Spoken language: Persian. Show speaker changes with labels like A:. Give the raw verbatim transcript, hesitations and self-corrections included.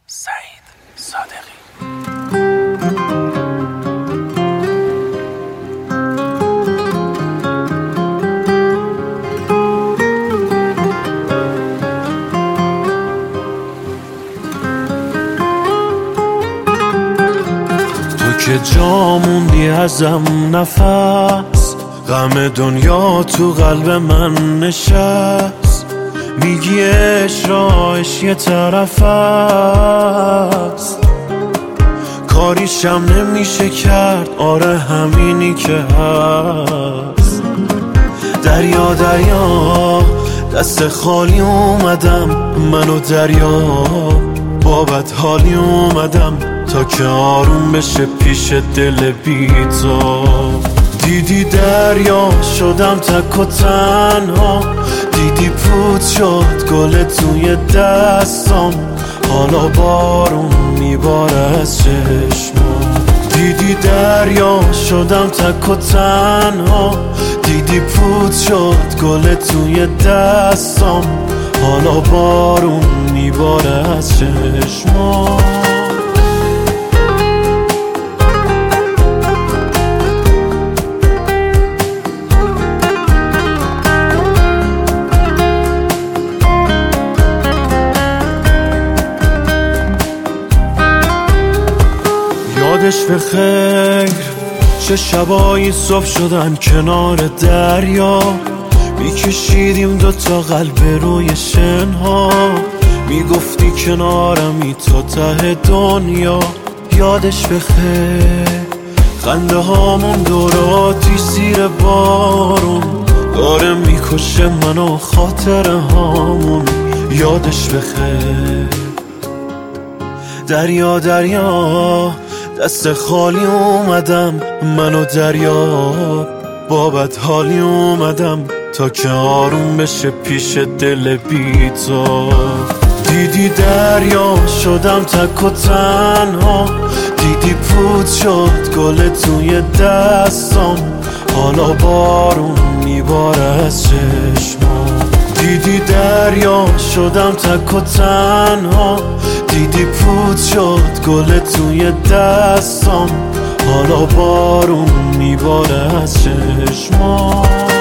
A: سعید صادقی. تو که جا موندی ازم نفس، غم دنیا تو قلب من نشست. میگی عشق راهش یه طرف است، کاریشم نمیشه کرد، آره همینی که هست. دریا دریا دست خالی اومدم، منو دریا بابت حالی اومدم، تا که آروم بشه پیش دل بی تو. دیدی دریا شدم تک و تنها، دیدی پود شد گل توی دستام، حالا بارون میباره از چشمام. دیدی دریا شدم تک و تنها، دیدی پود شد گل توی دستام، حالا بارون میباره از چشمام. یادش به خیر چه شبایی صبح شدن کنار دریا، میکشیدیم دوتا قلب روی شنها، میگفتی کنارمی تا ته دنیا. یادش به خیر خنده هامون دوراتی زیر بارون، داره میکشه منو خاطره هامون. یادش به خیر دریا دریا دست خالی اومدم، منو دریا بابت حالی اومدم، تا که آروم بشه پیش دل بی تو. دیدی دریا شدم تک و تنها، دیدی پود شد گل توی دستام، حالا بارون میباره از چشمام. دیدی دریا شدم تک و تنها، دیدی پود شد گل توی دستام، حالا بارون میباره از چشمام.